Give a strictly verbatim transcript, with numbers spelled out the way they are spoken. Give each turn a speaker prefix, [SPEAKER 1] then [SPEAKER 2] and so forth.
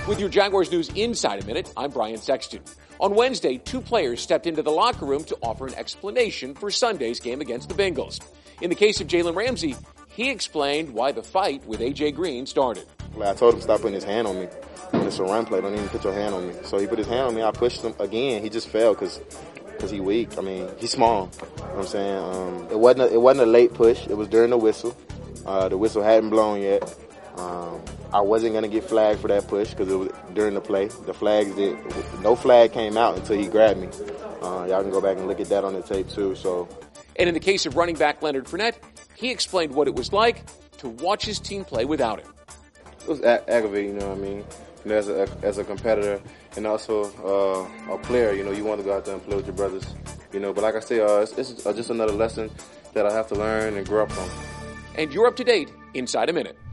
[SPEAKER 1] With your Jaguars news inside a minute, I'm Brian Sexton. On Wednesday, two players stepped into the locker room to offer an explanation for Sunday's game against the Bengals. In the case of Jalen Ramsey, he explained why the fight with A J Green started.
[SPEAKER 2] I told him to stop putting his hand on me. It's a run play. Don't even put your hand on me. So he put his hand on me. I pushed him again. He just fell because because he weak. I mean, he's small. You know what I'm saying? Um, it wasn't a, it wasn't a late push. It was during the whistle. Uh, the whistle hadn't blown yet. Um, I wasn't going to get flagged for that push because it was during the play. The flags did. No flag came out until he grabbed me. Uh, y'all can go back and look at that on the tape too. So.
[SPEAKER 1] And in the case of running back Leonard Fournette, he explained what it was like to watch his team play without him.
[SPEAKER 3] It was ag- aggravating, you know what I mean? You know, as a as a competitor and also uh, a player, you know, you want to go out there and play with your brothers, you know. But like I say, uh, it's, it's just another lesson that I have to learn and grow up from.
[SPEAKER 1] And you're up to date inside a minute.